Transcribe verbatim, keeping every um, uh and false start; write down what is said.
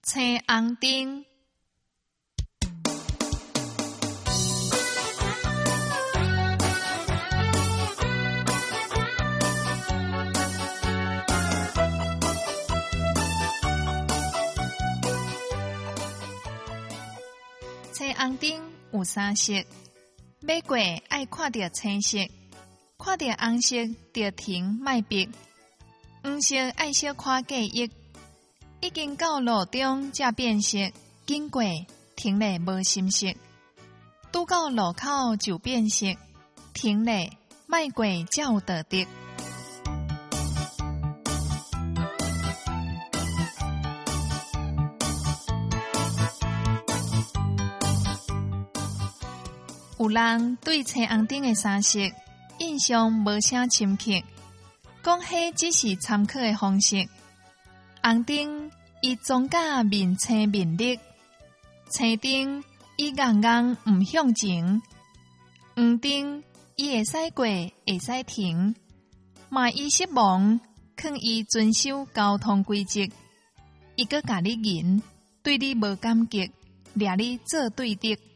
青红灯。青红灯有三色，马过爱看到青色，看到红色就停莫逼，黄色爱小看过一，已经到路中才变色，经过停咧无心色，拄到路口就变色，停咧莫过才有道德。有人对青红灯的三色印象无啥深刻，讲迄只是参考的方式。红灯伊总甲面青面绿，青灯伊硬硬毋向前，黄灯伊会使过会使停，嘛伊失望，劝伊遵守交通规则，伊阁甲你赢，对你无感激，掠你做对的。